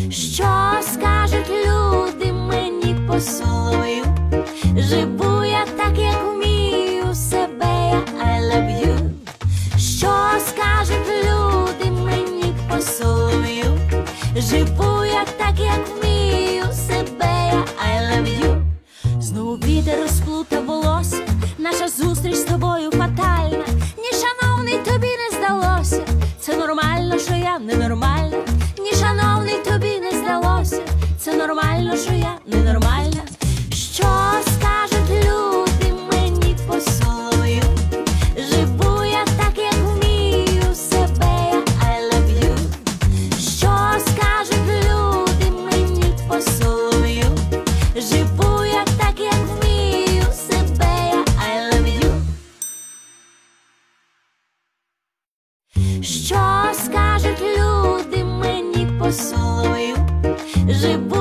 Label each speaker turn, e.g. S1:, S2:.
S1: Що скажуть люди мені по солов'ю? Живу я так, як вмію, себе я I love you. Що скажуть люди мені по солов'ю? Живу я так, як вмію, себе я I love you. Знову вітер розплутав волосся, наша зустріч з тобою фатальна. Ні, шановний, тобі не здалося, це нормально, що я ненормальна. Ні, шановний, тобі не здалося, це нормально, що я ненормальна. Що скажуть люди мені по солов'ю? Живу я так, як вмію, себе я I love you. Що скажуть люди мені по солов'ю? Живу я так, як вмію, себе я I love you. Що скажуть люди мені по солов'ю? Живу